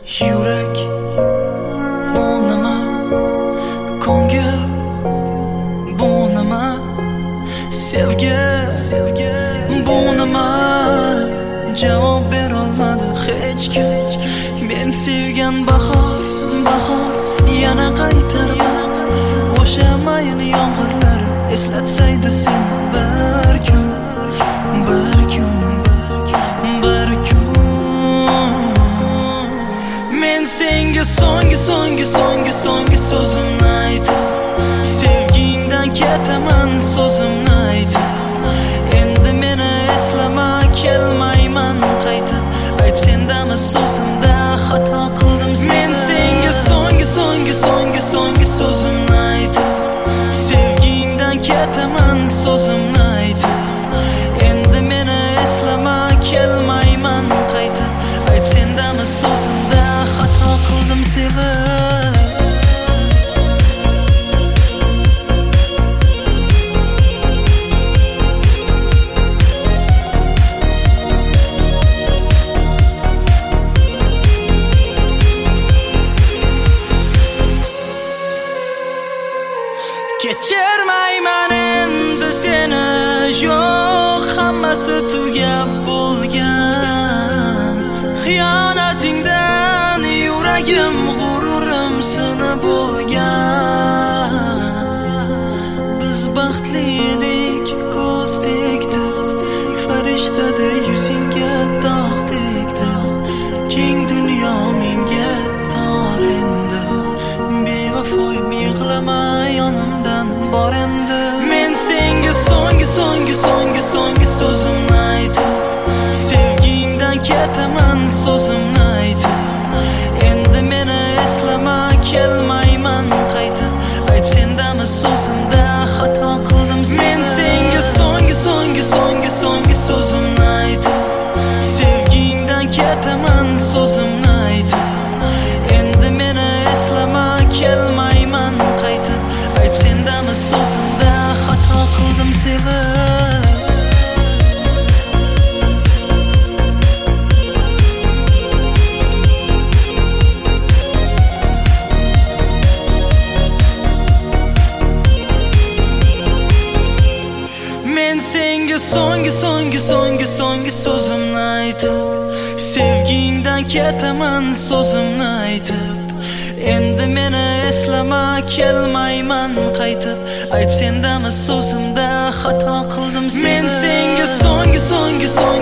Yurak bu nima, ko'ngil bu nima, sevgi bu nima? Javob berolmadi hech kim. Men sevgan bahor yana qaytar. O'sha mayin yomg'irlar eslatsaydi seni bir kun. Men senga so'nggi so'zimni aytib, sevgingdan ketaman so'zimni aytib. Endi meni eslama, kelmayman qaytib. Ayb sendami so'zimda xato qildim. Men senga so'nggi so'zimni aytib, sevgingdan ketaman so'zimni aytib. Endi meni eslama, kelmayman qaytib. Ayb sendami so'zimda xato qildim sevib. Kechirmayman endi seni, yo'q, hammasi tugab bo'lgan. Xiyonatingdan yuragim, g'ururim sinib bo'lgan. Biz baxtli edik, ko'z tegdi, farishtaday yuzingga dog' tegdi. Keng dunyo menga tor endi, bevafoyim yig'lama yonimdan bor endi. Men senga so'nggi so'zimni aytib, sevgingdan ketaman so'zimni aytib. Endi meni eslama, kelmayman qaytib. Ayb sendami so'zimda xato qildim. Men senga so'nggi so'zimni aytib, sevgingdan ketaman so'zimni aytib. Endi meni eslama, kelmayman qaytib. Ayb sendami so'zimda xato qildim sevib. Men senga so'nggi so'zimni aytib, sevgingdan ketaman so'zimni aytib. Endi meni eslama, kelmayman qaytib. Ayb sendami so'zimda xato qildim. Men senga so'nggi